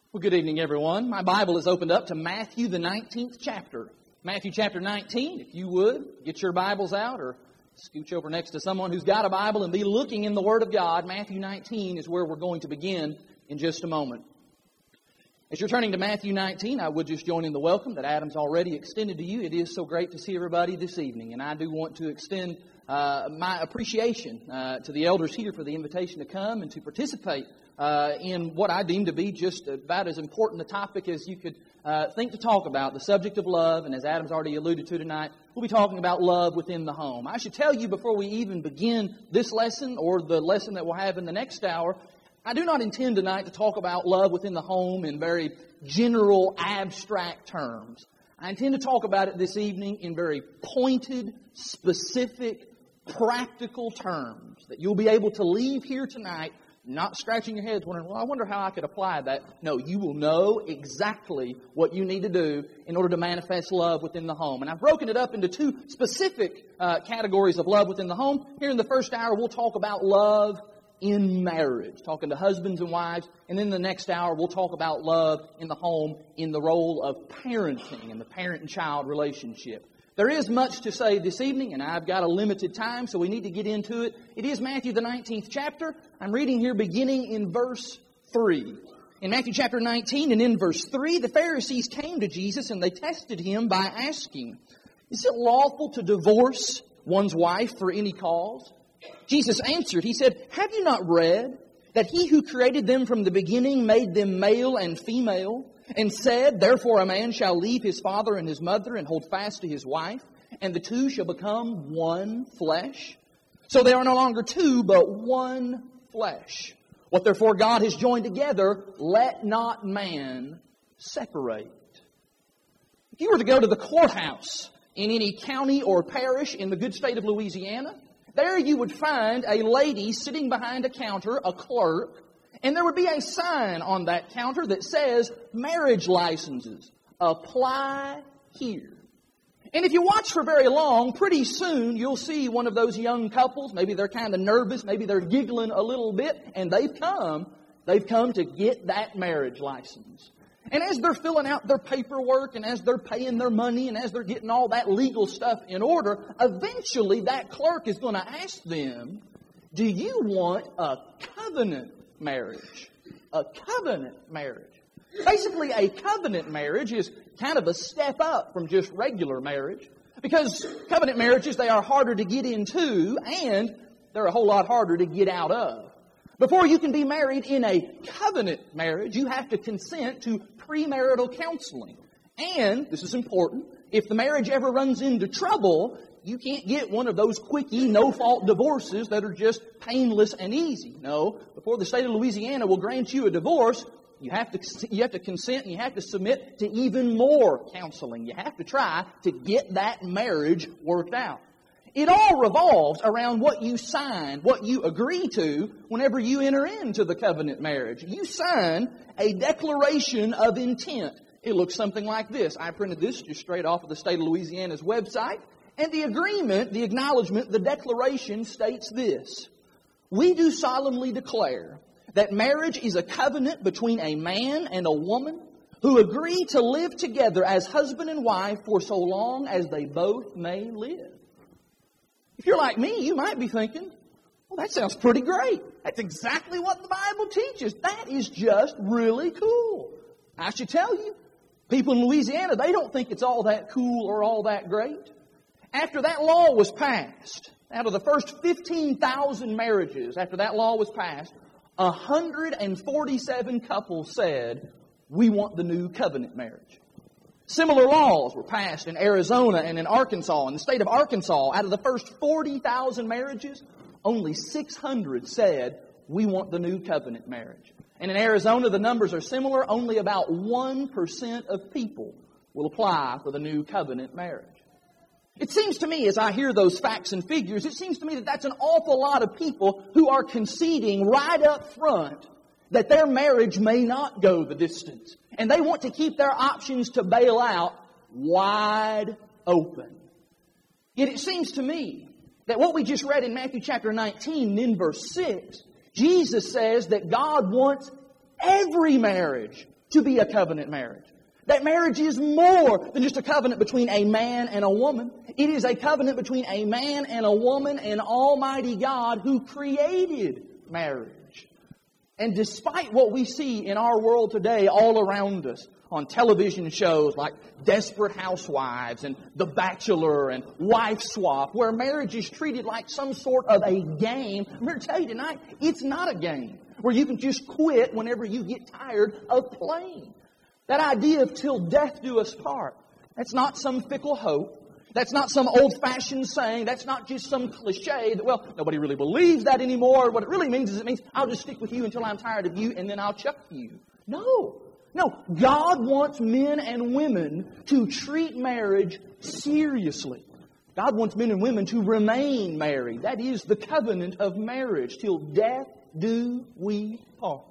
Well, good evening, everyone. My Bible is opened up to Matthew, the 19th chapter. Matthew chapter 19, if you would, get your Bibles out or scooch over next to someone who's got a Bible and be looking in the Word of God. Matthew 19 is where we're going to begin in just a moment. As you're turning to Matthew 19, I would just join in the welcome that Adam's already extended to you. It is so great to see everybody this evening, and I do want to extend my appreciation to the elders here for the invitation to come and to participate in what I deem to be just about as important a topic as you could think to talk about, the subject of love. And as Adam's already alluded to tonight, we'll be talking about love within the home. I should tell you before we even begin this lesson or the lesson that we'll have in the next hour, I do not intend tonight to talk about love within the home in very general, abstract terms. I intend to talk about it this evening in very pointed, specific, practical terms that you'll be able to leave here tonight not scratching your heads wondering, well, I wonder how I could apply that. No, you will know exactly what you need to do in order to manifest love within the home. And I've broken it up into two specific categories of love within the home. Here in the first hour, we'll talk about love in marriage, talking to husbands and wives. And then the next hour, we'll talk about love in the home in the role of parenting and the parent and child relationship. There is much to say this evening, and I've got a limited time, so we need to get into it. It is Matthew, the 19th chapter. I'm reading here beginning in verse 3. In Matthew chapter 19 and in verse 3, the Pharisees came to Jesus and they tested Him by asking, "Is it lawful to divorce one's wife for any cause?" Jesus answered, He said, "Have you not read that He who created them from the beginning made them male and female? And said, therefore a man shall leave his father and his mother and hold fast to his wife, and the two shall become one flesh. So they are no longer two, but one flesh. What therefore God has joined together, let not man separate." If you were to go to the courthouse in any county or parish in the good state of Louisiana, there you would find a lady sitting behind a counter, a clerk, and there would be a sign on that counter that says, "Marriage licenses, apply here." And if you watch for very long, pretty soon you'll see one of those young couples, maybe they're kind of nervous, maybe they're giggling a little bit, and they've come to get that marriage license. And as they're filling out their paperwork, and as they're paying their money, and as they're getting all that legal stuff in order, eventually that clerk is going to ask them, "Do you want a covenant marriage?" A covenant marriage. Basically, a covenant marriage is kind of a step up from just regular marriage, because covenant marriages, they are harder to get into and they're a whole lot harder to get out of. Before you can be married in a covenant marriage, you have to consent to premarital counseling. And, this is important, if the marriage ever runs into trouble, you can't get one of those quickie, no-fault divorces that are just painless and easy. No, before the state of Louisiana will grant you a divorce, you have to consent and you have to submit to even more counseling. You have to try to get that marriage worked out. It all revolves around what you sign, what you agree to whenever you enter into the covenant marriage. You sign a declaration of intent. It looks something like this. I printed this just straight off of the state of Louisiana's website. And the agreement, the acknowledgement, the declaration states this: "We do solemnly declare that marriage is a covenant between a man and a woman who agree to live together as husband and wife for so long as they both may live." If you're like me, you might be thinking, well, that sounds pretty great. That's exactly what the Bible teaches. That is just really cool. I should tell you, people in Louisiana, they don't think it's all that cool or all that great. After that law was passed, out of the first 15,000 marriages, after that law was passed, 147 couples said, "We want the new covenant marriage." Similar laws were passed in Arizona and in Arkansas. In the state of Arkansas, out of the first 40,000 marriages, only 600 said, "We want the new covenant marriage." And in Arizona, the numbers are similar. Only about 1% of people will apply for the new covenant marriage. It seems to me, as I hear those facts and figures, it seems to me that that's an awful lot of people who are conceding right up front that their marriage may not go the distance. And they want to keep their options to bail out wide open. Yet it seems to me that what we just read in Matthew chapter 19 and in verse 6, Jesus says that God wants every marriage to be a covenant marriage. That marriage is more than just a covenant between a man and a woman. It is a covenant between a man and a woman and Almighty God who created marriage. And despite what we see in our world today all around us, on television shows like Desperate Housewives and The Bachelor and Wife Swap, where marriage is treated like some sort of a game, I'm here to tell you tonight, it's not a game where you can just quit whenever you get tired of playing. That idea of till death do us part, that's not some fickle hope. That's not some old-fashioned saying. That's not just some cliche that, well, nobody really believes that anymore. What it really means is it means I'll just stick with you until I'm tired of you and then I'll chuck you. No. God wants men and women to treat marriage seriously. God wants men and women to remain married. That is the covenant of marriage. Till death do we part.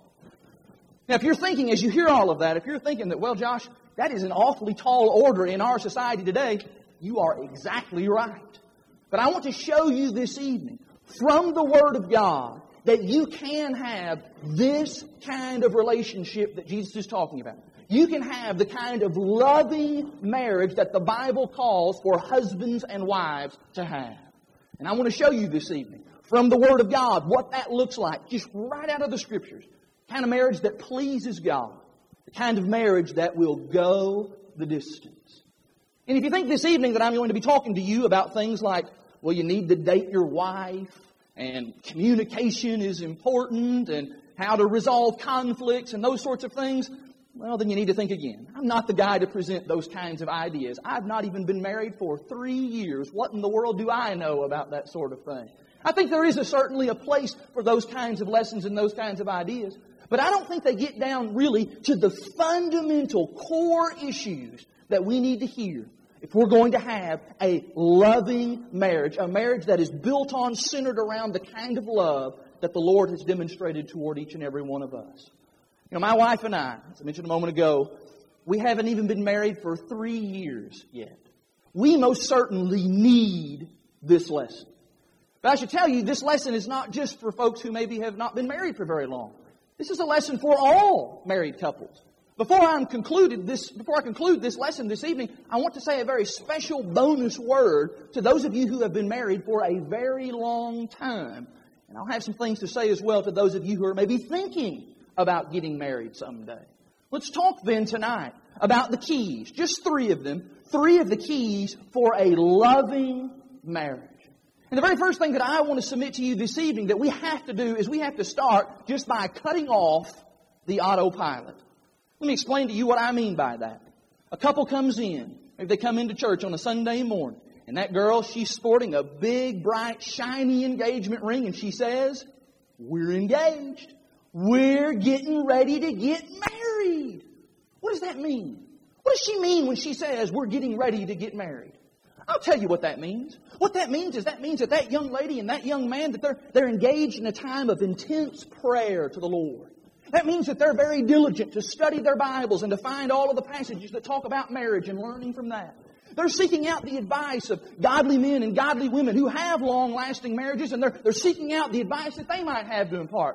Now, if you're thinking, as you hear all of that, if you're thinking that, well, Josh, that is an awfully tall order in our society today, you are exactly right. But I want to show you this evening, from the Word of God, that you can have this kind of relationship that Jesus is talking about. You can have the kind of loving marriage that the Bible calls for husbands and wives to have. And I want to show you this evening, from the Word of God, what that looks like, just right out of the Scriptures. The kind of marriage that pleases God. The kind of marriage that will go the distance. And if you think this evening that I'm going to be talking to you about things like, well, you need to date your wife, and communication is important, and how to resolve conflicts, and those sorts of things, well, then you need to think again. I'm not the guy to present those kinds of ideas. I've not even been married for 3 years. What in the world do I know about that sort of thing? I think there is certainly a place for those kinds of lessons and those kinds of ideas. But I don't think they get down really to the fundamental core issues that we need to hear if we're going to have a loving marriage, a marriage that is built on, centered around the kind of love that the Lord has demonstrated toward each and every one of us. You know, my wife and I, as I mentioned a moment ago, we haven't even been married for 3 years yet. We most certainly need this lesson. But I should tell you, this lesson is not just for folks who maybe have not been married for very long. This is a lesson for all married couples. Before I conclude this lesson this evening, I want to say a very special bonus word to those of you who have been married for a very long time. And I'll have some things to say as well to those of you who are maybe thinking about getting married someday. Let's talk then tonight about the keys, just 3 of them, 3 of the keys for a loving marriage. And the very first thing that I want to submit to you this evening that we have to do is we have to start just by cutting off the autopilot. Let me explain to you what I mean by that. A couple comes in. Maybe they come into church on a Sunday morning. And that girl, she's sporting a big, bright, shiny engagement ring. And she says, we're engaged. We're getting ready to get married. What does that mean? What does she mean when she says we're getting ready to get married? I'll tell you what that means. What that means is that young lady and that young man, that they're engaged in a time of intense prayer to the Lord. That means that they're very diligent to study their Bibles and to find all of the passages that talk about marriage and learning from that. They're seeking out the advice of godly men and godly women who have long-lasting marriages, and they're seeking out the advice that they might have to impart.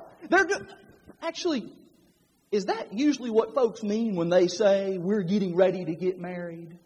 Actually, is that usually what folks mean when they say we're getting ready to get married?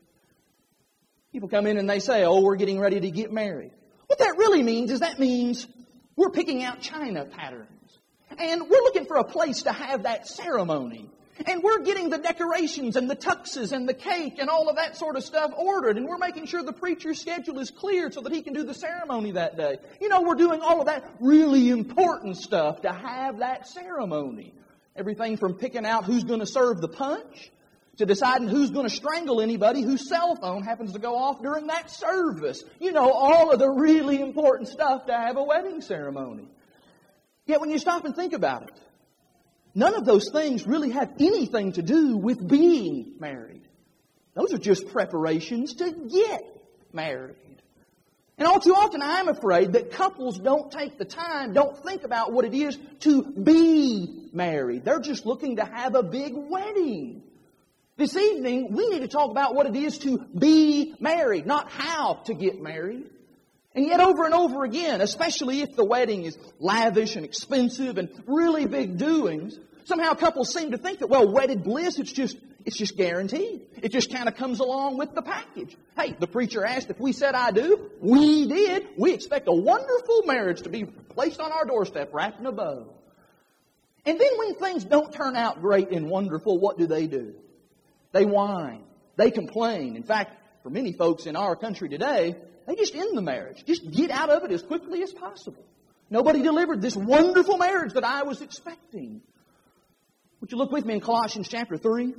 People come in and they say, oh, we're getting ready to get married. What that really means is that means we're picking out china patterns. And we're looking for a place to have that ceremony. And we're getting the decorations and the tuxes and the cake and all of that sort of stuff ordered. And we're making sure the preacher's schedule is cleared so that he can do the ceremony that day. You know, we're doing all of that really important stuff to have that ceremony. Everything from picking out who's going to serve the punch to deciding who's going to strangle anybody whose cell phone happens to go off during that service. You know, all of the really important stuff to have a wedding ceremony. Yet when you stop and think about it, none of those things really have anything to do with being married. Those are just preparations to get married. And all too often, I'm afraid that couples don't take the time, don't think about what it is to be married. They're just looking to have a big wedding. This evening, we need to talk about what it is to be married, not how to get married. And yet over and over again, especially if the wedding is lavish and expensive and really big doings, Somehow couples seem to think that, well, wedded bliss, it's just guaranteed. It just kind of comes along with the package. Hey, the preacher asked if we said I do. We did. We expect a wonderful marriage to be placed on our doorstep, wrapped in a bow. And then when things don't turn out great and wonderful, what do? They whine. They complain. In fact, for many folks in our country today, they just end the marriage. Just get out of it as quickly as possible. Nobody delivered this wonderful marriage that I was expecting. Would you look with me in Colossians chapter 3?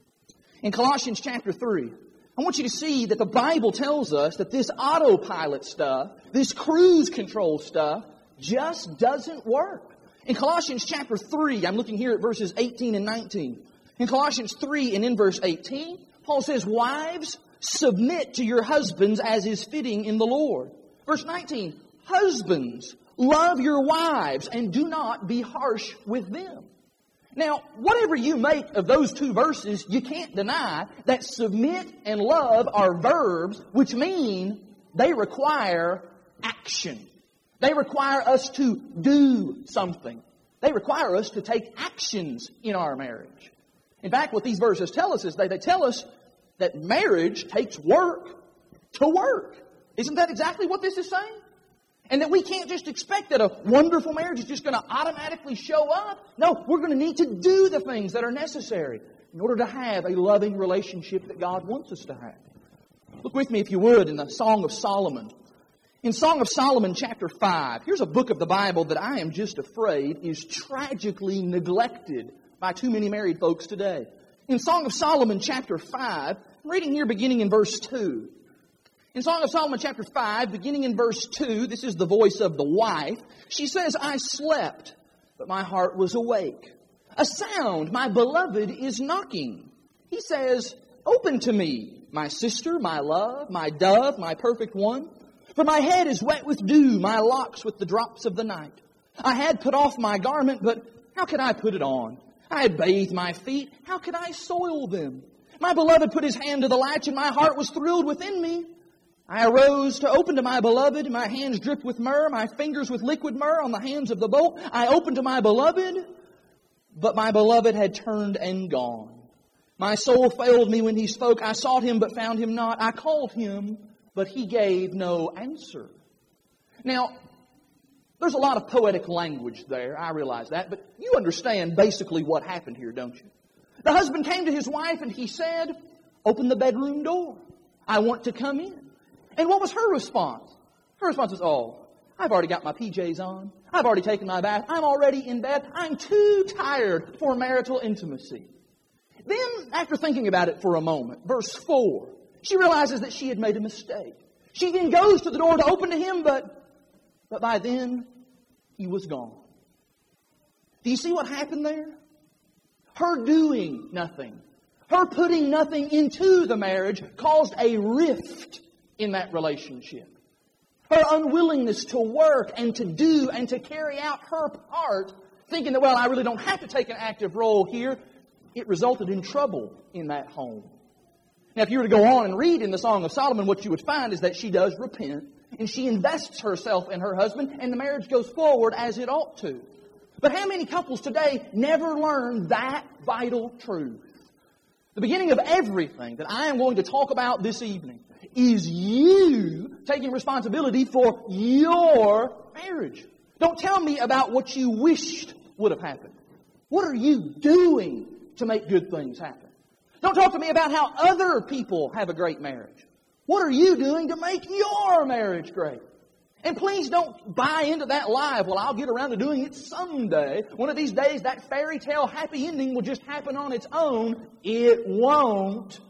In Colossians chapter 3, I want you to see that the Bible tells us that this autopilot stuff, this cruise control stuff, just doesn't work. In Colossians chapter 3, I'm looking here at verses 18 and 19. In Colossians 3 and in verse 18, Paul says, "Wives, submit to your husbands as is fitting in the Lord." Verse 19, "Husbands, love your wives and do not be harsh with them." Now, whatever you make of those two verses, you can't deny that submit and love are verbs, which mean they require action. They require us to do something. They require us to take actions in our marriage. In fact, what these verses tell us is they tell us that marriage takes work to work. Isn't that exactly what this is saying? And that we can't just expect that a wonderful marriage is just going to automatically show up. No, we're going to need to do the things that are necessary in order to have a loving relationship that God wants us to have. Look with me, if you would, in the Song of Solomon. In Song of Solomon chapter 5, here's a book of the Bible that I am just afraid is tragically neglected by too many married folks today. In Song of Solomon chapter 5, I'm reading here beginning in verse 2. In Song of Solomon chapter 5, beginning in verse 2, this is the voice of the wife. She says, "I slept, but my heart was awake. A sound, my beloved is knocking. He says, open to me, my sister, my love, my dove, my perfect one. For my head is wet with dew, my locks with the drops of the night. I had put off my garment, but how could I put it on? I had bathed my feet, how could I soil them? My beloved put his hand to the latch, and my heart was thrilled within me. I arose to open to my beloved. My hands dripped with myrrh, my fingers with liquid myrrh on the hands of the bowl. I opened to my beloved, but my beloved had turned and gone. My soul failed me when he spoke. I sought him, but found him not. I called him, but he gave no answer." Now, there's a lot of poetic language there. I realize that, but you understand basically what happened here, don't you? The husband came to his wife and he said, "Open the bedroom door. I want to come in." And what was her response? Her response was, "Oh, I've already got my PJs on. I've already taken my bath. I'm already in bed. I'm too tired for marital intimacy." Then, after thinking about it for a moment, verse 4, she realizes that she had made a mistake. She then goes to the door to open to him, but by then, he was gone. Do you see what happened there? Her doing nothing, her putting nothing into the marriage caused a rift in that relationship. Her unwillingness to work and to do and to carry out her part, thinking that, well, I really don't have to take an active role here, it resulted in trouble in that home. Now, if you were to go on and read in the Song of Solomon, what you would find is that she does repent, and she invests herself in her husband, and the marriage goes forward as it ought to. But how many couples today never learn that vital truth? The beginning of everything that I am going to talk about this evening is you taking responsibility for your marriage. Don't tell me about what you wished would have happened. What are you doing to make good things happen? Don't talk to me about how other people have a great marriage. What are you doing to make your marriage great? And please don't buy into that lie, well, I'll get around to doing it someday. One of these days, that fairy tale happy ending will just happen on its own. It won't.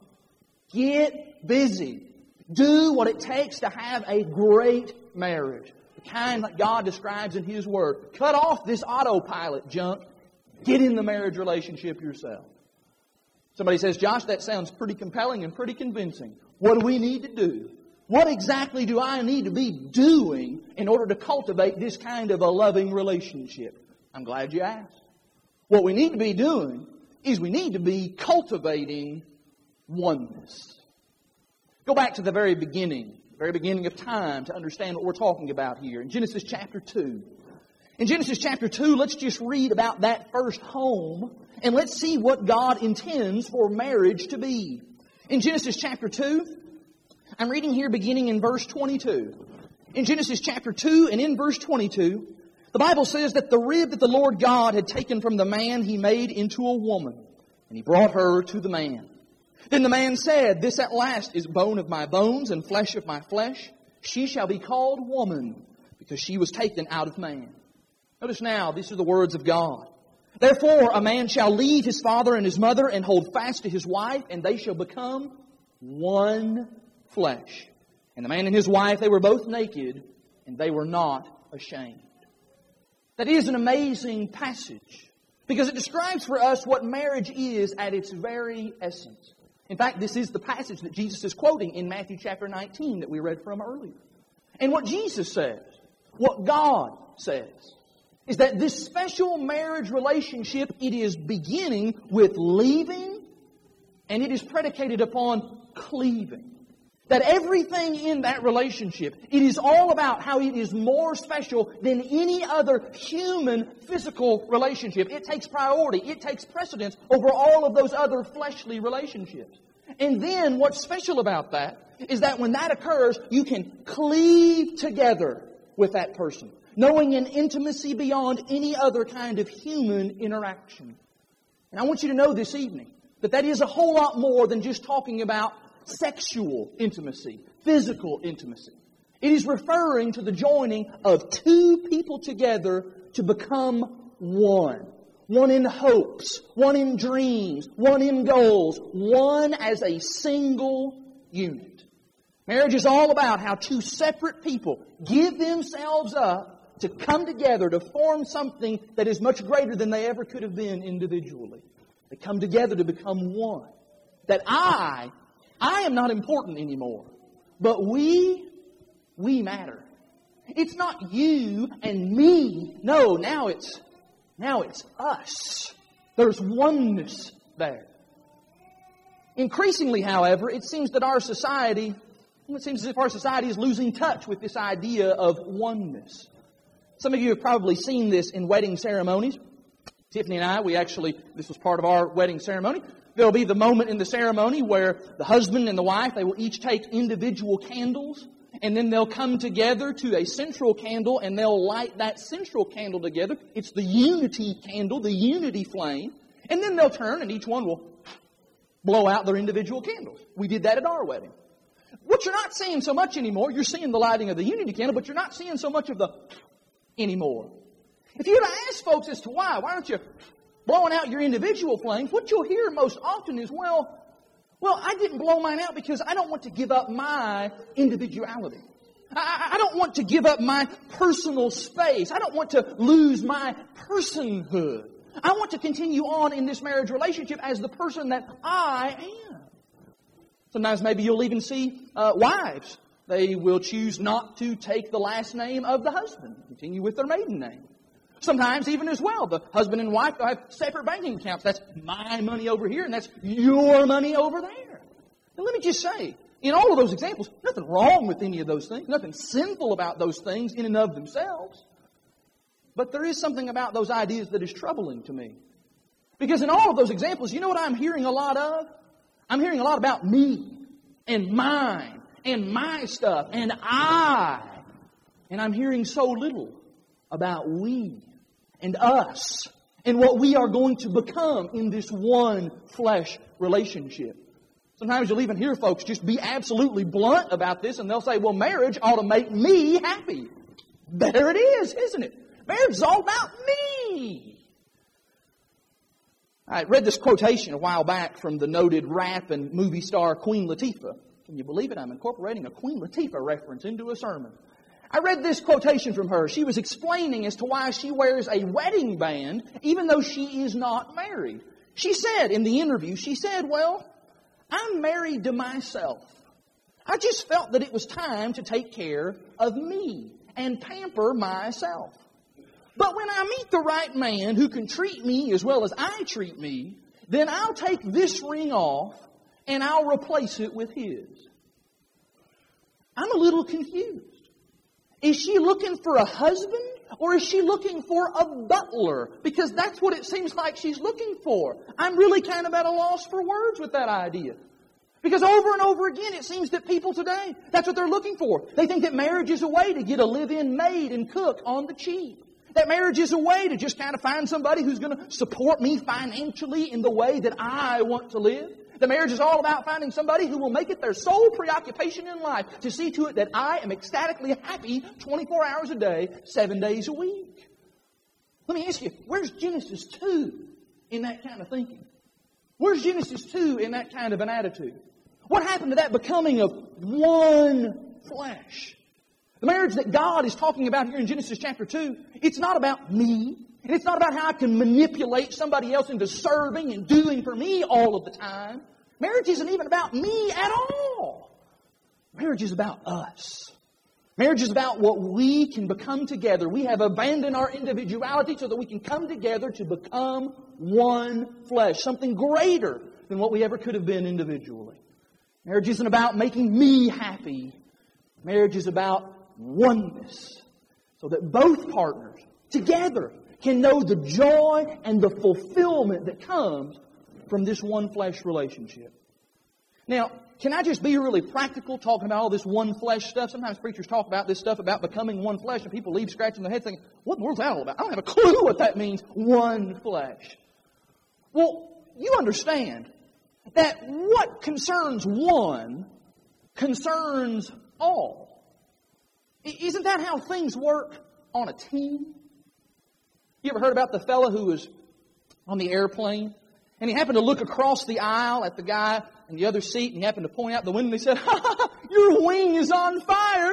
Get busy. Do what it takes to have a great marriage. The kind that God describes in His Word. Cut off this autopilot junk. Get in the marriage relationship yourself. Somebody says, "Josh, that sounds pretty compelling and pretty convincing. What do we need to do? What exactly do I need to be doing in order to cultivate this kind of a loving relationship?" I'm glad you asked. What we need to be doing is we need to be cultivating oneness. Go back to the very beginning of time to understand what we're talking about here. In Genesis chapter 2. In Genesis chapter 2, let's just read about that first home, and let's see what God intends for marriage to be. In Genesis chapter 2, I'm reading here beginning in verse 22. In Genesis chapter 2 and in verse 22, the Bible says that the rib that the Lord God had taken from the man He made into a woman, and He brought her to the man. Then the man said, "This at last is bone of my bones and flesh of my flesh. She shall be called woman, because she was taken out of man." Notice now, these are the words of God. "Therefore a man shall leave his father and his mother and hold fast to his wife, and they shall become one flesh. And the man and his wife, they were both naked, and they were not ashamed." That is an amazing passage, because it describes for us what marriage is at its very essence. In fact, this is the passage that Jesus is quoting in Matthew chapter 19 that we read from earlier. And what Jesus says, what God says, is that this special marriage relationship, it is beginning with leaving, and it is predicated upon cleaving. That everything in that relationship, it is all about how it is more special than any other human physical relationship. It takes priority. It takes precedence over all of those other fleshly relationships. And then what's special about that is that when that occurs, you can cleave together with that person, knowing an intimacy beyond any other kind of human interaction. And I want you to know this evening that that is a whole lot more than just talking about sexual intimacy, physical intimacy. It is referring to the joining of two people together to become one. One in hopes, one in dreams, one in goals, one as a single unit. Marriage is all about how two separate people give themselves up to come together to form something that is much greater than they ever could have been individually. They come together to become one. That I am not important anymore, but we matter. It's not you and me. No, now it's us. There's oneness there. Increasingly, however, it seems as if our society is losing touch with this idea of oneness. Some of you have probably seen this in wedding ceremonies. Tiffany and I, this was part of our wedding ceremony. There'll be the moment in the ceremony where the husband and the wife, they will each take individual candles, and then they'll come together to a central candle, and they'll light that central candle together. It's the unity candle, the unity flame. And then they'll turn, and each one will blow out their individual candles. We did that at our wedding. What you're not seeing so much anymore, you're seeing the lighting of the unity candle, but you're not seeing so much of the anymore. If you were to ask folks as to why aren't you blowing out your individual flames, what you'll hear most often is, well, I didn't blow mine out because I don't want to give up my individuality. I don't want to give up my personal space. I don't want to lose my personhood. I want to continue on in this marriage relationship as the person that I am. Sometimes maybe you'll even see wives. They will choose not to take the last name of the husband, continue with their maiden name. Sometimes even as well, the husband and wife, they'll have separate banking accounts. That's my money over here and that's your money over there. And let me just say, in all of those examples, nothing wrong with any of those things. Nothing sinful about those things in and of themselves. But there is something about those ideas that is troubling to me. Because in all of those examples, you know what I'm hearing a lot of? I'm hearing a lot about me and mine and my stuff and I. And I'm hearing so little about we and us and what we are going to become in this one flesh relationship. Sometimes you'll even hear folks just be absolutely blunt about this, and they'll say, well, marriage ought to make me happy. There it is, isn't it? Marriage is all about me. I read this quotation a while back from the noted rap and movie star Queen Latifah. Can you believe it? I'm incorporating a Queen Latifah reference into a sermon. I read this quotation from her. She was explaining as to why she wears a wedding band even though she is not married. She said in the interview, well, I'm married to myself. I just felt that it was time to take care of me and pamper myself. But when I meet the right man who can treat me as well as I treat me, then I'll take this ring off and I'll replace it with his. I'm a little confused. Is she looking for a husband or is she looking for a butler? Because that's what it seems like she's looking for. I'm really kind of at a loss for words with that idea. Because over and over again it seems that people today, that's what they're looking for. They think that marriage is a way to get a live-in maid and cook on the cheap. That marriage is a way to just kind of find somebody who's going to support me financially in the way that I want to live. The marriage is all about finding somebody who will make it their sole preoccupation in life to see to it that I am ecstatically happy 24 hours a day, 7 days a week. Let me ask you, where's Genesis 2 in that kind of thinking? Where's Genesis 2 in that kind of an attitude? What happened to that becoming of one flesh? The marriage that God is talking about here in Genesis chapter 2, it's not about me. And it's not about how I can manipulate somebody else into serving and doing for me all of the time. Marriage isn't even about me at all. Marriage is about us. Marriage is about what we can become together. We have abandoned our individuality so that we can come together to become one flesh. Something greater than what we ever could have been individually. Marriage isn't about making me happy. Marriage is about oneness. So that both partners together can know the joy and the fulfillment that comes from this one flesh relationship. Now, can I just be really practical talking about all this one flesh stuff? Sometimes preachers talk about this stuff about becoming one flesh and people leave scratching their heads thinking, what in the world's that all about? I don't have a clue what that means, one flesh. Well, you understand that what concerns one concerns all. Isn't that how things work on a team? You ever heard about the fellow who was on the airplane and he happened to look across the aisle at the guy in the other seat and he happened to point out the window and he said, "Ha, ha, ha, your wing is on fire."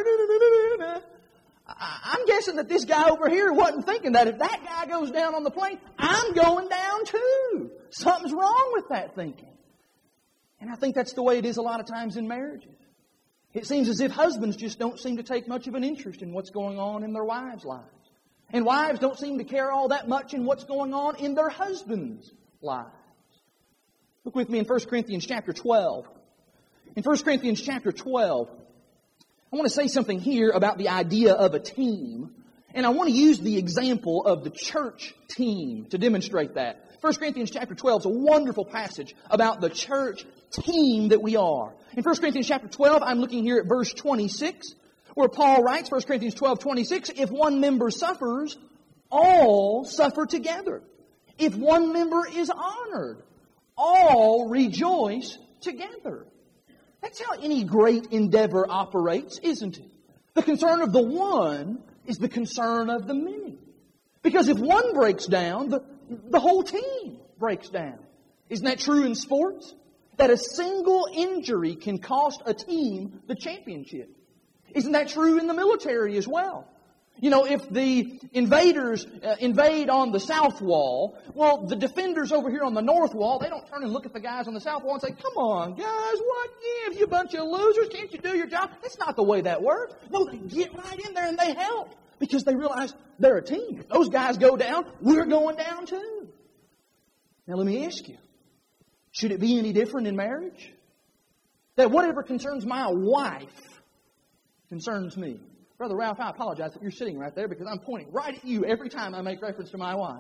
I'm guessing that this guy over here wasn't thinking that if that guy goes down on the plane, I'm going down too. Something's wrong with that thinking. And I think that's the way it is a lot of times in marriages. It seems as if husbands just don't seem to take much of an interest in what's going on in their wives' lives. And wives don't seem to care all that much in what's going on in their husbands' lives. Look with me in 1 Corinthians chapter 12. In 1 Corinthians chapter 12, I want to say something here about the idea of a team. And I want to use the example of the church team to demonstrate that. 1 Corinthians chapter 12 is a wonderful passage about the church team that we are. In 1 Corinthians chapter 12, I'm looking here at verse 26. Where Paul writes, 1 Corinthians 12:26, if one member suffers, all suffer together. If one member is honored, all rejoice together. That's how any great endeavor operates, isn't it? The concern of the one is the concern of the many. Because if one breaks down, the whole team breaks down. Isn't that true in sports? That a single injury can cost a team the championship. Isn't that true in the military as well? You know, if the invaders invade on the south wall, well, the defenders over here on the north wall, they don't turn and look at the guys on the south wall and say, "Come on, guys, what gives, you bunch of losers? Can't you do your job?" That's not the way that works. No, they get right in there and they help because they realize they're a team. If those guys go down, we're going down too. Now, let me ask you, should it be any different in marriage? That whatever concerns my wife concerns me. Brother Ralph, I apologize that you're sitting right there because I'm pointing right at you every time I make reference to my wife.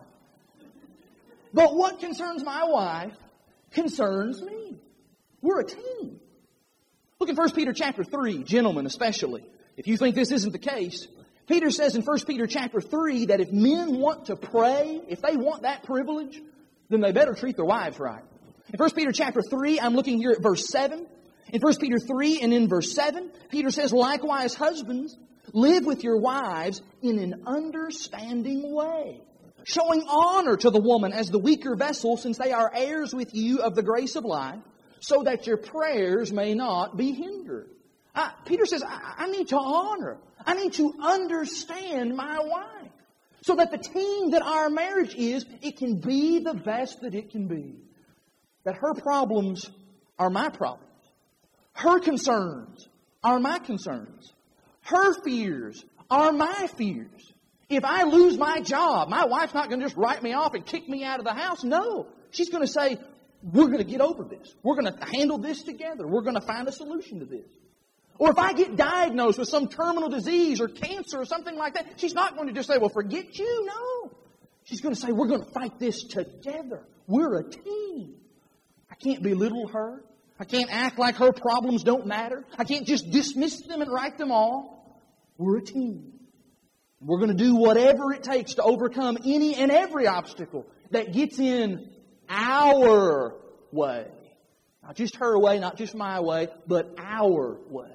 But what concerns my wife concerns me. We're a team. Look in 1 Peter chapter 3, gentlemen especially. If you think this isn't the case, Peter says in 1 Peter chapter 3 that if men want to pray, if they want that privilege, then they better treat their wives right. In 1 Peter chapter 3, I'm looking here at verse 7. In 1 Peter 3 and in verse 7, Peter says, likewise, husbands, live with your wives in an understanding way, showing honor to the woman as the weaker vessel, since they are heirs with you of the grace of life, so that your prayers may not be hindered. Peter says, I need to honor. I need to understand my wife, so that the team that our marriage is, it can be the best that it can be. That her problems are my problems. Her concerns are my concerns. Her fears are my fears. If I lose my job, my wife's not going to just write me off and kick me out of the house. No. She's going to say, we're going to get over this. We're going to handle this together. We're going to find a solution to this. Or if I get diagnosed with some terminal disease or cancer or something like that, she's not going to just say, well, forget you. No. She's going to say, we're going to fight this together. We're a team. I can't belittle her. I can't act like her problems don't matter. I can't just dismiss them and write them off. We're a team. We're going to do whatever it takes to overcome any and every obstacle that gets in our way. Not just her way, not just my way, but our way.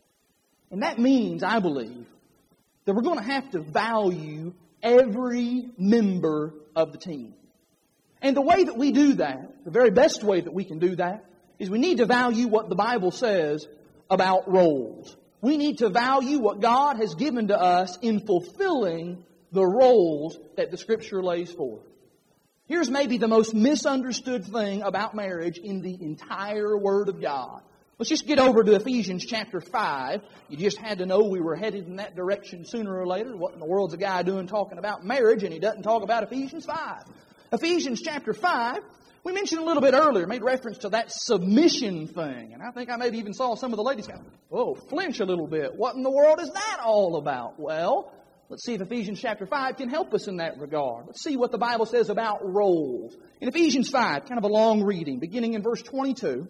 And that means, I believe, that we're going to have to value every member of the team. And the way that we do that, the very best way that we can do that, is we need to value what the Bible says about roles. We need to value what God has given to us in fulfilling the roles that the Scripture lays forth. Here's maybe the most misunderstood thing about marriage in the entire Word of God. Let's just get over to Ephesians chapter 5. You just had to know we were headed in that direction sooner or later. What in the world's a guy doing talking about marriage and he doesn't talk about Ephesians 5? Ephesians chapter 5, we mentioned a little bit earlier, made reference to that submission thing. And I think I maybe even saw some of the ladies go, flinch a little bit. What in the world is that all about? Well, let's see if Ephesians chapter 5 can help us in that regard. Let's see what the Bible says about roles. In Ephesians 5, kind of a long reading, beginning in verse 22,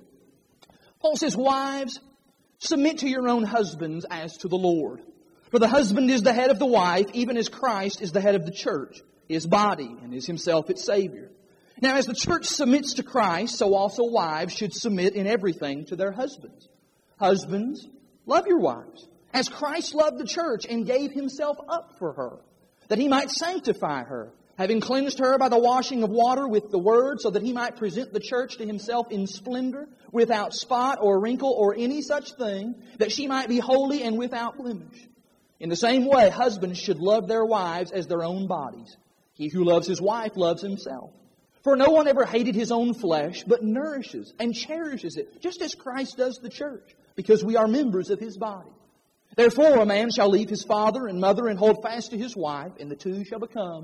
Paul says, wives, submit to your own husbands as to the Lord. For the husband is the head of the wife, even as Christ is the head of the church, his body, and is himself its Savior. Now, as the church submits to Christ, so also wives should submit in everything to their husbands. Husbands, love your wives, as Christ loved the church and gave himself up for her, that he might sanctify her, having cleansed her by the washing of water with the word, so that he might present the church to himself in splendor, without spot or wrinkle or any such thing, that she might be holy and without blemish. In the same way, husbands should love their wives as their own bodies. He who loves his wife loves himself. For no one ever hated his own flesh, but nourishes and cherishes it, just as Christ does the church, because we are members of his body. Therefore, a man shall leave his father and mother and hold fast to his wife, and the two shall become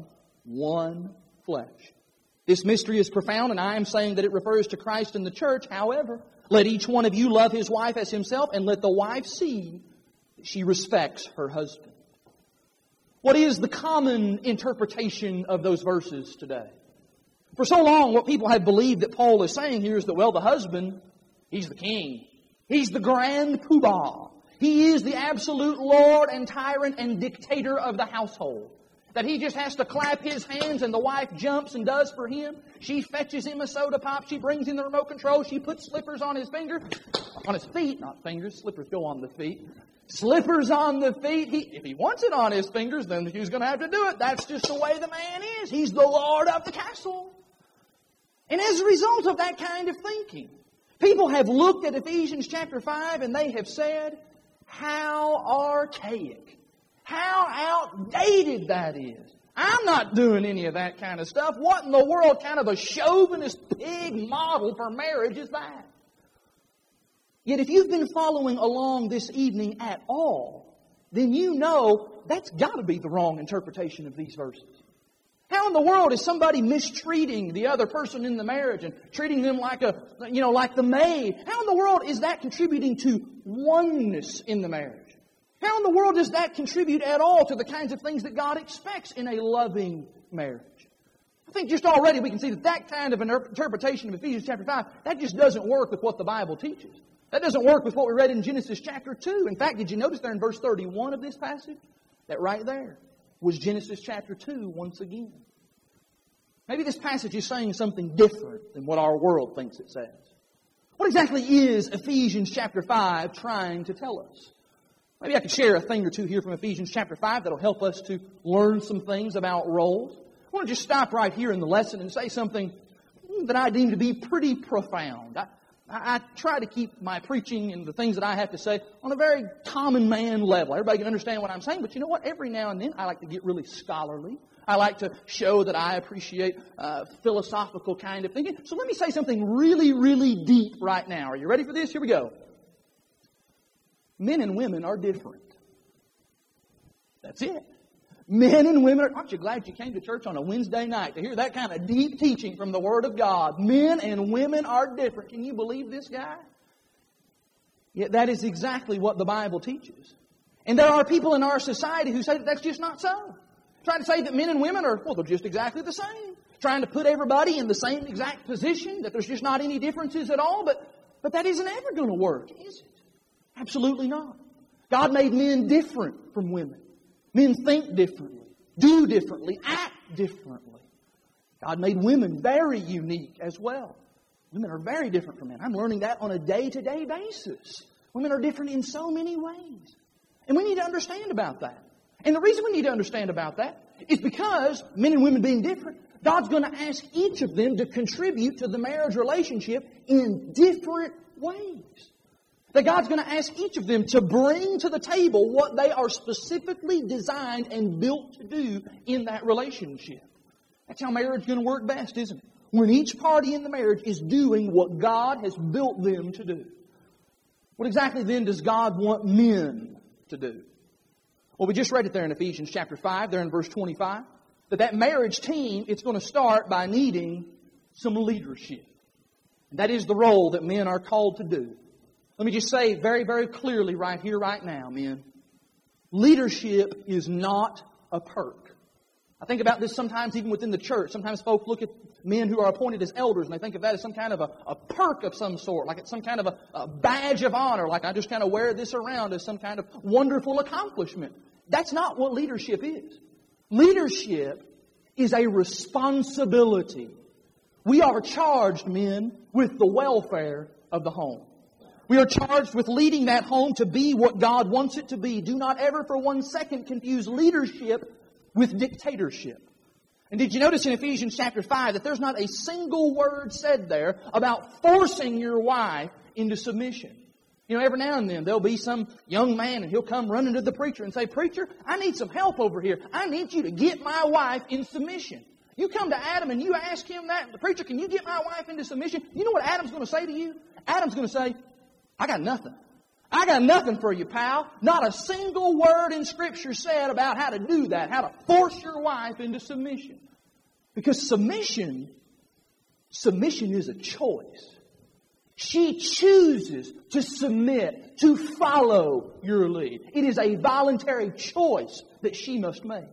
one flesh. This mystery is profound, and I am saying that it refers to Christ and the church. However, let each one of you love his wife as himself, and let the wife see that she respects her husband. What is the common interpretation of those verses today? For so long, what people have believed that Paul is saying here is that, well, the husband, he's the king. He's the grand poobah. He is the absolute lord and tyrant and dictator of the household. That he just has to clap his hands and the wife jumps and does for him. She fetches him a soda pop. She brings him the remote control. She puts slippers on his feet, not fingers. Slippers go on the feet. Slippers on the feet. If he wants it on his fingers, then he's going to have to do it. That's just the way the man is. He's the lord of the castle. And as a result of that kind of thinking, people have looked at Ephesians chapter 5 and they have said, how archaic, how outdated that is. I'm not doing any of that kind of stuff. What in the world kind of a chauvinist pig model for marriage is that? Yet if you've been following along this evening at all, then you know that's got to be the wrong interpretation of these verses. How in the world is somebody mistreating the other person in the marriage and treating them like like the maid? How in the world is that contributing to oneness in the marriage? How in the world does that contribute at all to the kinds of things that God expects in a loving marriage? I think just already we can see that kind of an interpretation of Ephesians chapter 5, that just doesn't work with what the Bible teaches. That doesn't work with what we read in Genesis chapter 2. In fact, did you notice there in verse 31 of this passage? That right there was Genesis chapter 2 once again. Maybe this passage is saying something different than what our world thinks it says. What exactly is Ephesians chapter 5 trying to tell us? Maybe I could share a thing or two here from Ephesians chapter 5 that will help us to learn some things about roles. I want to just stop right here in the lesson and say something that I deem to be pretty profound. I try to keep my preaching and the things that I have to say on a very common man level. Everybody can understand what I'm saying, but you know what? Every now and then I like to get really scholarly. I like to show that I appreciate philosophical kind of thinking. So let me say something really, really deep right now. Are you ready for this? Here we go. Men and women are different. That's it. Men and women aren't you glad you came to church on a Wednesday night to hear that kind of deep teaching from the Word of God? Men and women are different. Can you believe this guy? Yet that is exactly what the Bible teaches. And there are people in our society who say that that's just not so. Trying to say that men and women are, well, they're just exactly the same. Trying to put everybody in the same exact position, that there's just not any differences at all. But that isn't ever going to work, is it? Absolutely not. God made men different from women. Men think differently, do differently, act differently. God made women very unique as well. Women are very different from men. I'm learning that on a day-to-day basis. Women are different in so many ways. And we need to understand about that. And the reason we need to understand about that is because men and women being different, God's going to ask each of them to contribute to the marriage relationship in different ways. That God's going to ask each of them to bring to the table what they are specifically designed and built to do in that relationship. That's how marriage is going to work best, isn't it? When each party in the marriage is doing what God has built them to do. What exactly then does God want men to do? Well, we just read it there in Ephesians chapter 5, there in verse 25. That marriage team, it's going to start by needing some leadership. And that is the role that men are called to do. Let me just say very, very clearly right here, right now, men. Leadership is not a perk. I think about this sometimes even within the church. Sometimes folks look at men who are appointed as elders and they think of that as some kind of a perk of some sort. Like it's some kind of a badge of honor. Like I just kind of wear this around as some kind of wonderful accomplishment. That's not what leadership is. Leadership is a responsibility. We are charged, men, with the welfare of the home. We are charged with leading that home to be what God wants it to be. Do not ever for 1 second confuse leadership with dictatorship. And did you notice in Ephesians chapter 5 that there's not a single word said there about forcing your wife into submission? You know, every now and then there'll be some young man and he'll come running to the preacher and say, "Preacher, I need some help over here. I need you to get my wife in submission." You come to Adam and you ask him that, "The preacher, can you get my wife into submission?" You know what Adam's going to say to you? Adam's going to say, "I got nothing. I got nothing for you, pal." Not a single word in Scripture said about how to do that, how to force your wife into submission. Because submission is a choice. She chooses to submit, to follow your lead. It is a voluntary choice that she must make.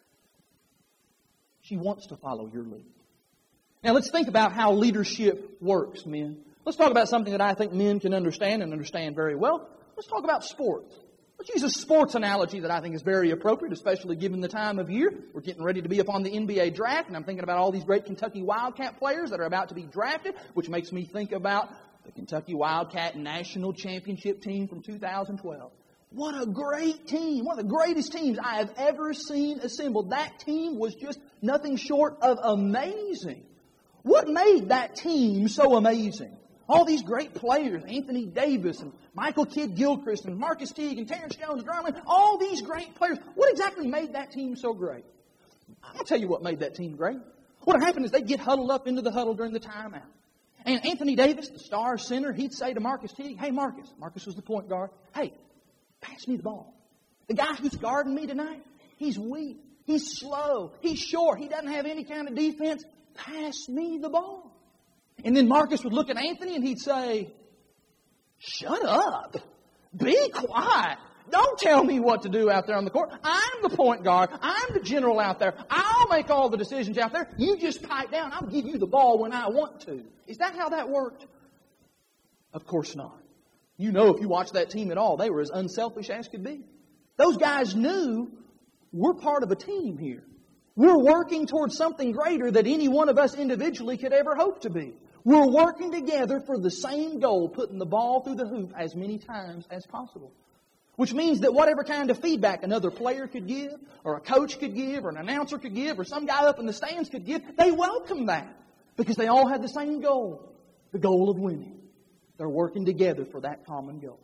She wants to follow your lead. Now let's think about how leadership works, men. Let's talk about something that I think men can understand and understand very well. Let's talk about sports. Let's use a sports analogy that I think is very appropriate, especially given the time of year. We're getting ready to be upon the NBA draft, and I'm thinking about all these great Kentucky Wildcat players that are about to be drafted, which makes me think about the Kentucky Wildcat National Championship team from 2012. What a great team. One of the greatest teams I have ever seen assembled. That team was just nothing short of amazing. What made that team so amazing? All these great players, Anthony Davis and Michael Kidd-Gilchrist and Marcus Teague and Terrence Jones-Drummond, all these great players. What exactly made that team so great? I'll tell you what made that team great. What happened is they'd get huddled up into the huddle during the timeout. And Anthony Davis, the star center, he'd say to Marcus Teague, "Hey, Marcus." Marcus was the point guard. "Hey, pass me the ball. The guy who's guarding me tonight, he's weak. He's slow. He's short. He doesn't have any kind of defense. Pass me the ball." And then Marcus would look at Anthony and he'd say, "Shut up. Be quiet. Don't tell me what to do out there on the court. I'm the point guard. I'm the general out there. I'll make all the decisions out there. You just pipe down. I'll give you the ball when I want to." Is that how that worked? Of course not. You know, if you watch that team at all, they were as unselfish as could be. Those guys knew we're part of a team here. We're working towards something greater that any one of us individually could ever hope to be. We're working together for the same goal, putting the ball through the hoop as many times as possible. Which means that whatever kind of feedback another player could give, or a coach could give, or an announcer could give, or some guy up in the stands could give, they welcome that. Because they all had the same goal, the goal of winning. They're working together for that common goal.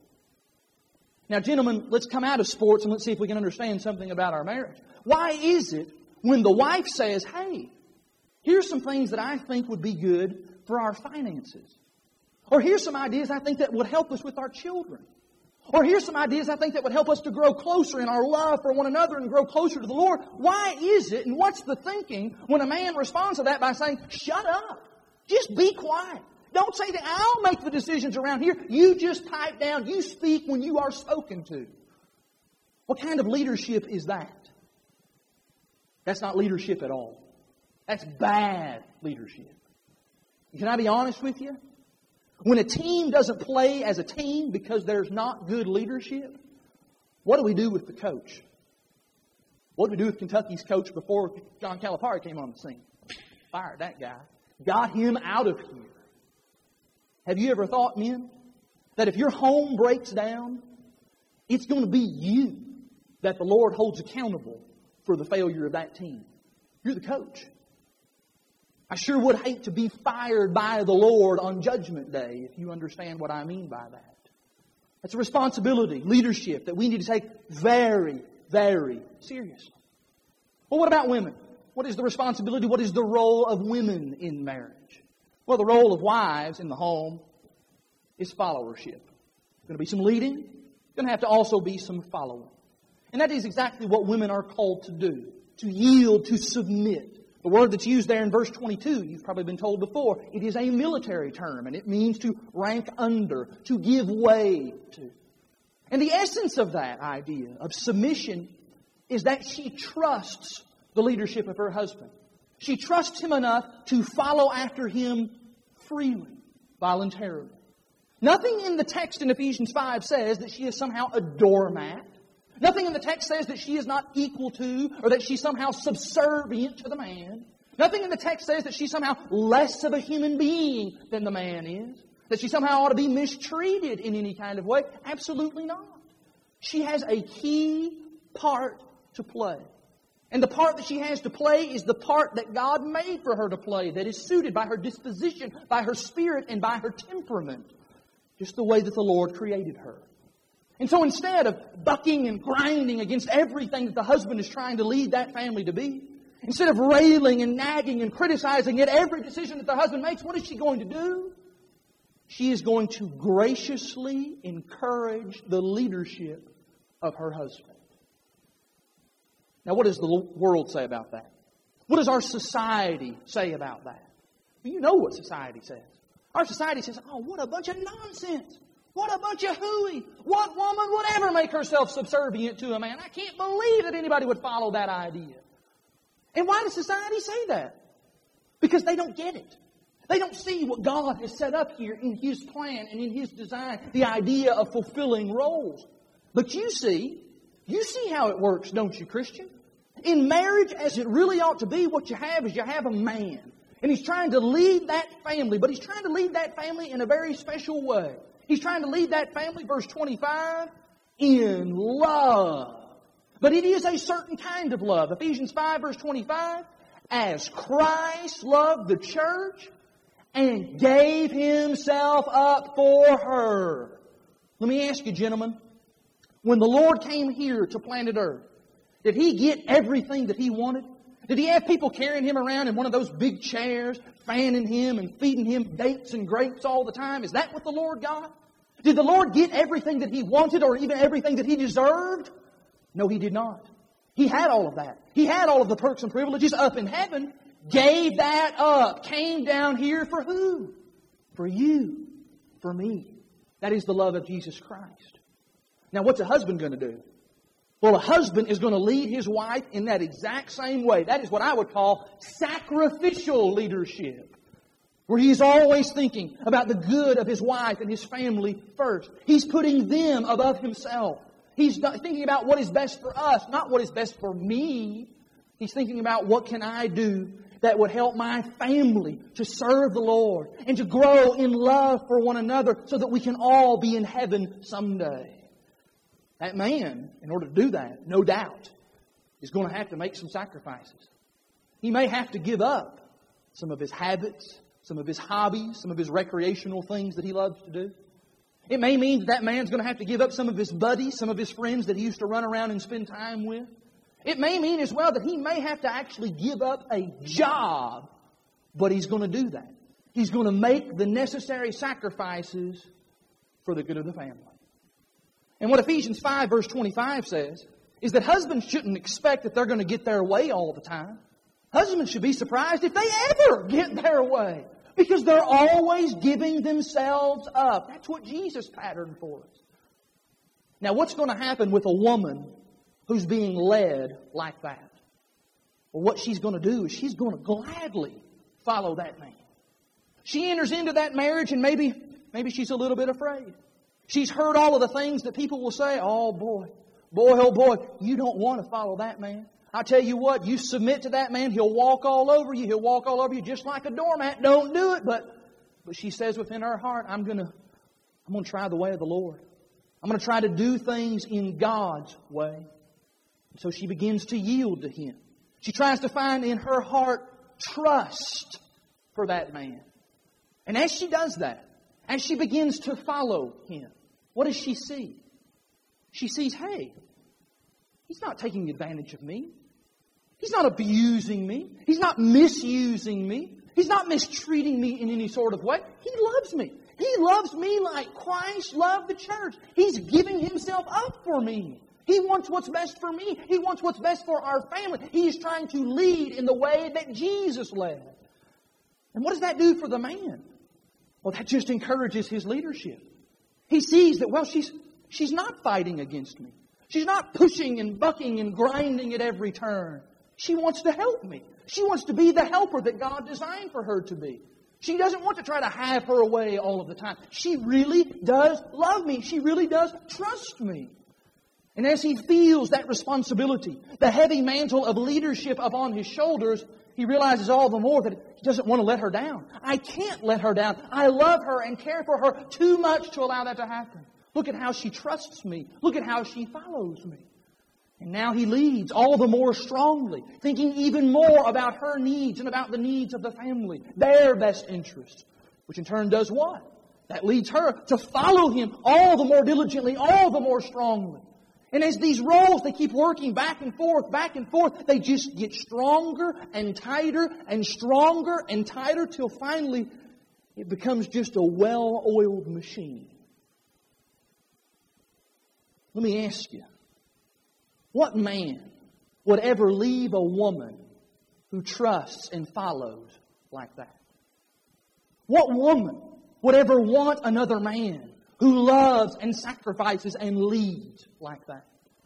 Now, gentlemen, let's come out of sports and let's see if we can understand something about our marriage. Why is it when the wife says, "Hey, here's some things that I think would be good for our finances," or "Here's some ideas I think that would help us with our children," or "Here's some ideas I think that would help us to grow closer in our love for one another and grow closer to the Lord"? Why is it, and what's the thinking when a man responds to that by saying, "Shut up. Just be quiet. Don't say that I'll make the decisions around here. You just pipe down. You speak when you are spoken to. What kind of leadership is that? That's not leadership at all. That's bad leadership. Can I be honest with you? When a team doesn't play as a team because there's not good leadership, what do we do with the coach? What did we do with Kentucky's coach before John Calipari came on the scene? Fired that guy. Got him out of here. Have you ever thought, men, that if your home breaks down, it's going to be you that the Lord holds accountable for the failure of that team? You're the coach. I sure would hate to be fired by the Lord on Judgment Day, if you understand what I mean by that. That's a responsibility, leadership, that we need to take very, very seriously. Well, what about women? What is the responsibility? What is the role of women in marriage? Well, the role of wives in the home is followership. There's going to be some leading. There's going to have to also be some following. And that is exactly what women are called to do. To yield, to submit. The word that's used there in verse 22, you've probably been told before, it is a military term, and it means to rank under, to give way to. And the essence of that idea of submission is that she trusts the leadership of her husband. She trusts him enough to follow after him freely, voluntarily. Nothing in the text in Ephesians 5 says that she is somehow a doormat. Nothing in the text says that she is not equal to or that she's somehow subservient to the man. Nothing in the text says that she's somehow less of a human being than the man is. That she somehow ought to be mistreated in any kind of way. Absolutely not. She has a key part to play. And the part that she has to play is the part that God made for her to play, that is suited by her disposition, by her spirit, and by her temperament. Just the way that the Lord created her. And so instead of bucking and grinding against everything that the husband is trying to lead that family to be, instead of railing and nagging and criticizing at every decision that the husband makes, what is she going to do? She is going to graciously encourage the leadership of her husband. Now, what does the world say about that? What does our society say about that? Well, you know what society says. Our society says, oh, what a bunch of nonsense. What a bunch of hooey. What woman would ever make herself subservient to a man? I can't believe that anybody would follow that idea. And why does society say that? Because they don't get it. They don't see what God has set up here in His plan and in His design, the idea of fulfilling roles. But you see how it works, don't you, Christian? In marriage, as it really ought to be, what you have is you have a man. And he's trying to lead that family, but he's trying to lead that family in a very special way. He's trying to lead that family, verse 25, in love. But it is a certain kind of love. Ephesians 5, verse 25, as Christ loved the church and gave Himself up for her. Let me ask you, gentlemen, when the Lord came here to planet Earth, did He get everything that He wanted? Did He have people carrying Him around in one of those big chairs, fanning Him and feeding Him dates and grapes all the time? Is that what the Lord got? Did the Lord get everything that He wanted or even everything that He deserved? No, He did not. He had all of that. He had all of the perks and privileges up in heaven, gave that up, came down here for who? For you, for me. That is the love of Jesus Christ. Now, what's a husband going to do? Well, a husband is going to lead his wife in that exact same way. That is what I would call sacrificial leadership. Where he's always thinking about the good of his wife and his family first. He's putting them above himself. He's thinking about what is best for us, not what is best for me. He's thinking about what can I do that would help my family to serve the Lord and to grow in love for one another so that we can all be in heaven someday. That man, in order to do that, no doubt, is going to have to make some sacrifices. He may have to give up some of his habits, some of his hobbies, some of his recreational things that he loves to do. It may mean that man's going to have to give up some of his buddies, some of his friends that he used to run around and spend time with. It may mean as well that he may have to actually give up a job, but he's going to do that. He's going to make the necessary sacrifices for the good of the family. And what Ephesians 5 verse 25 says is that husbands shouldn't expect that they're going to get their way all the time. Husbands should be surprised if they ever get their way. Because they're always giving themselves up. That's what Jesus patterned for us. Now, what's going to happen with a woman who's being led like that? Well, what she's going to do is she's going to gladly follow that man. She enters into that marriage and maybe she's a little bit afraid. She's heard all of the things that people will say. Oh boy, oh boy, you don't want to follow that man. I tell you what, you submit to that man, he'll walk all over you. He'll walk all over you just like a doormat. Don't do it. But she says within her heart, I'm going to try the way of the Lord. I'm going to try to do things in God's way. And so she begins to yield to Him. She tries to find in her heart trust for that man. And as she does that, as she begins to follow Him, what does she see? She sees, hey, He's not taking advantage of me. He's not abusing me. He's not misusing me. He's not mistreating me in any sort of way. He loves me. He loves me like Christ loved the church. He's giving Himself up for me. He wants what's best for me. He wants what's best for our family. He is trying to lead in the way that Jesus led. And what does that do for the man? Well, that just encourages his leadership. He sees that, well, she's not fighting against me. She's not pushing and bucking and grinding at every turn. She wants to help me. She wants to be the helper that God designed for her to be. She doesn't want to try to have her way all of the time. She really does love me. She really does trust me. And as he feels that responsibility, the heavy mantle of leadership upon his shoulders, he realizes all the more that he doesn't want to let her down. I can't let her down. I love her and care for her too much to allow that to happen. Look at how she trusts me. Look at how she follows me. And now he leads all the more strongly, thinking even more about her needs and about the needs of the family, their best interests, which in turn does what? That leads her to follow him all the more diligently, all the more strongly. And as these roles, they keep working back and forth, they just get stronger and tighter and stronger and tighter till finally it becomes just a well-oiled machine. Let me ask you, what man would ever leave a woman who trusts and follows like that? What woman would ever want another man who loves and sacrifices and leads like that?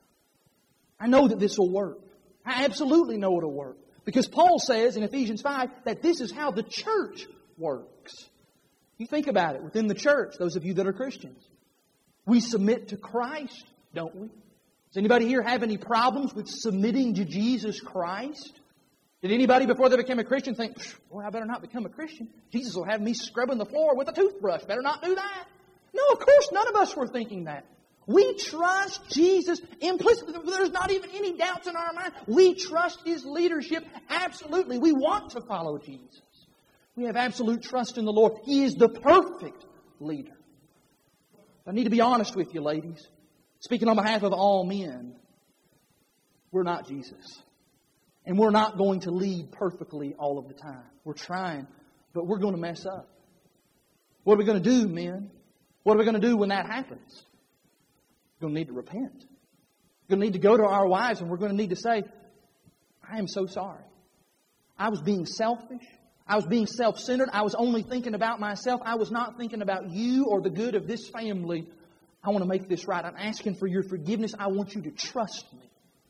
I know that this will work. I absolutely know it'll work. Because Paul says in Ephesians 5 that this is how the church works. You think about it. Within the church, those of you that are Christians, we submit to Christ, don't we? Does anybody here have any problems with submitting to Jesus Christ? Did anybody before they became a Christian think, well, I better not become a Christian. Jesus will have me scrubbing the floor with a toothbrush. Better not do that. No, of course, none of us were thinking that. We trust Jesus implicitly. There's not even any doubts in our mind. We trust His leadership. Absolutely. We want to follow Jesus. We have absolute trust in the Lord. He is the perfect leader. I need to be honest with you, ladies. Speaking on behalf of all men, we're not Jesus. And we're not going to lead perfectly all of the time. We're trying, but we're going to mess up. What are we going to do, men? What are we going to do when that happens? We're going to need to repent. We're going to need to go to our wives and we're going to need to say, I am so sorry. I was being selfish. I was being self-centered. I was only thinking about myself. I was not thinking about you or the good of this family. I want to make this right. I'm asking for your forgiveness. I want you to trust me.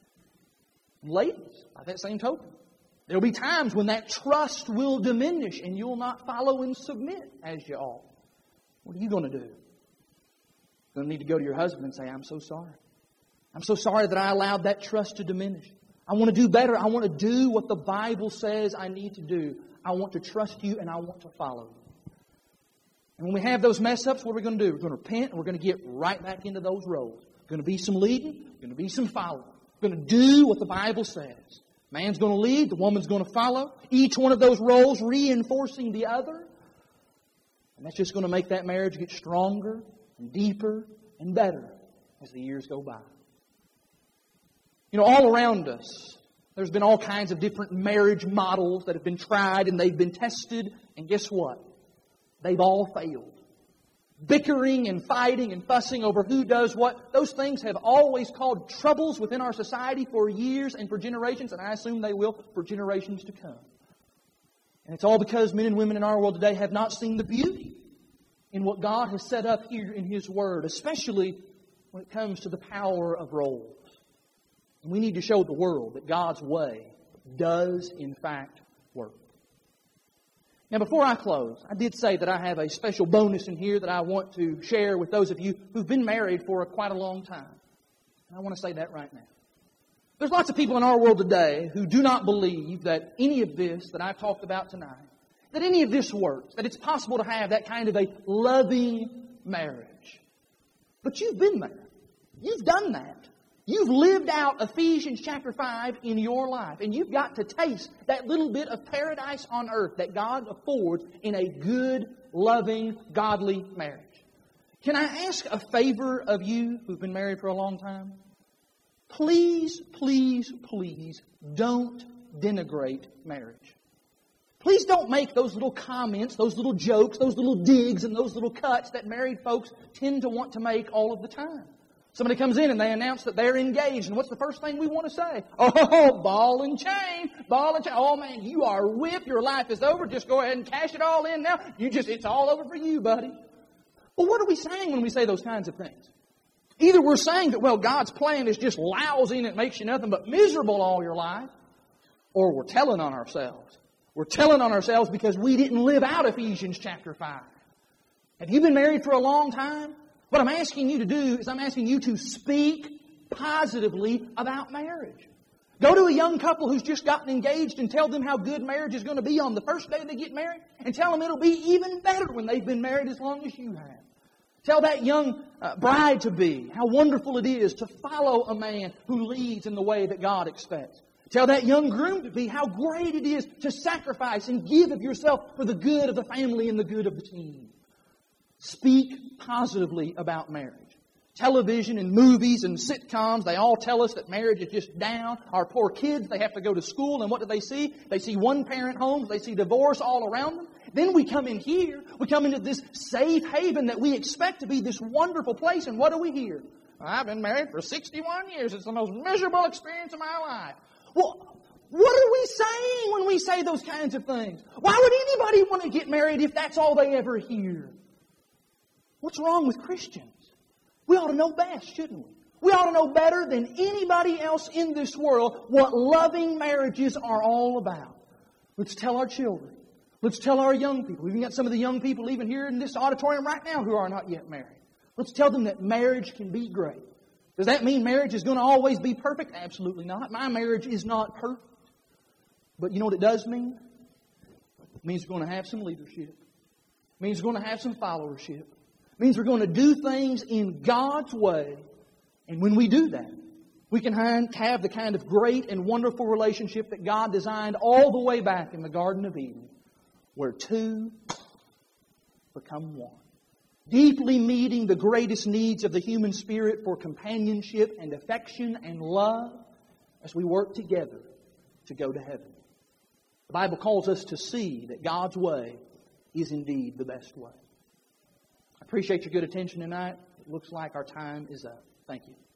And ladies, by that same token, there will be times when that trust will diminish and you'll not follow and submit as you ought. What are you going to do? You're going to need to go to your husband and say, I'm so sorry. I'm so sorry that I allowed that trust to diminish. I want to do better. I want to do what the Bible says I need to do. I want to trust you and I want to follow you. And when we have those mess ups, what are we going to do? We're going to repent and we're going to get right back into those roles. There's going to be some leading. There's going to be some following. We're going to do what the Bible says. Man's going to lead. The woman's going to follow. Each one of those roles reinforcing the other. And that's just going to make that marriage get stronger and deeper and better as the years go by. You know, all around us, there's been all kinds of different marriage models that have been tried and they've been tested. And guess what? They've all failed. Bickering and fighting and fussing over who does what, those things have always caused troubles within our society for years and for generations, and I assume they will for generations to come. And it's all because men and women in our world today have not seen the beauty in what God has set up here in His Word, especially when it comes to the power of roles. And we need to show the world that God's way does, in fact, work. Now, before I close, I did say that I have a special bonus in here that I want to share with those of you who've been married for quite a long time. And I want to say that right now. There's lots of people in our world today who do not believe that any of this that I've talked about tonight, that any of this works, that it's possible to have that kind of a loving marriage. But you've been there. You've done that. You've lived out Ephesians chapter 5 in your life. And you've got to taste that little bit of paradise on earth that God affords in a good, loving, godly marriage. Can I ask a favor of you who've been married for a long time? Please, please, please don't denigrate marriage. Please don't make those little comments, those little jokes, those little digs, and those little cuts that married folks tend to want to make all of the time. Somebody comes in and they announce that they're engaged, and what's the first thing we want to say? Oh, ball and chain, ball and chain. Oh man, you are whipped, your life is over, just go ahead and cash it all in now. It's all over for you, buddy. Well, what are we saying when we say those kinds of things? Either we're saying that, well, God's plan is just lousy and it makes you nothing but miserable all your life, or we're telling on ourselves. We're telling on ourselves because we didn't live out Ephesians chapter 5. Have you been married for a long time? What I'm asking you to do is I'm asking you to speak positively about marriage. Go to a young couple who's just gotten engaged and tell them how good marriage is going to be on the first day they get married, and tell them it'll be even better when they've been married as long as you have. Tell that young bride-to-be how wonderful it is to follow a man who leads in the way that God expects. Tell that young groom-to-be how great it is to sacrifice and give of yourself for the good of the family and the good of the team. Speak positively about marriage. Television and movies and sitcoms, they all tell us that marriage is just down. Our poor kids, they have to go to school, and what do they see? They see one-parent homes, they see divorce all around them. Then we come in here, we come into this safe haven that we expect to be this wonderful place, and what do we hear? I've been married for 61 years. It's the most miserable experience of my life. Well, what are we saying when we say those kinds of things? Why would anybody want to get married if that's all they ever hear? What's wrong with Christians? We ought to know best, shouldn't we? We ought to know better than anybody else in this world what loving marriages are all about. Let's tell our children. Let's tell our young people. We've even got some of the young people even here in this auditorium right now who are not yet married. Let's tell them that marriage can be great. Does that mean marriage is going to always be perfect? Absolutely not. My marriage is not perfect. But you know what it does mean? It means we're going to have some leadership. It means we're going to have some followership. It means we're going to do things in God's way. And when we do that, we can have the kind of great and wonderful relationship that God designed all the way back in the Garden of Eden, where two become one. Deeply meeting the greatest needs of the human spirit for companionship and affection and love as we work together to go to heaven. The Bible calls us to see that God's way is indeed the best way. I appreciate your good attention tonight. It looks like our time is up. Thank you.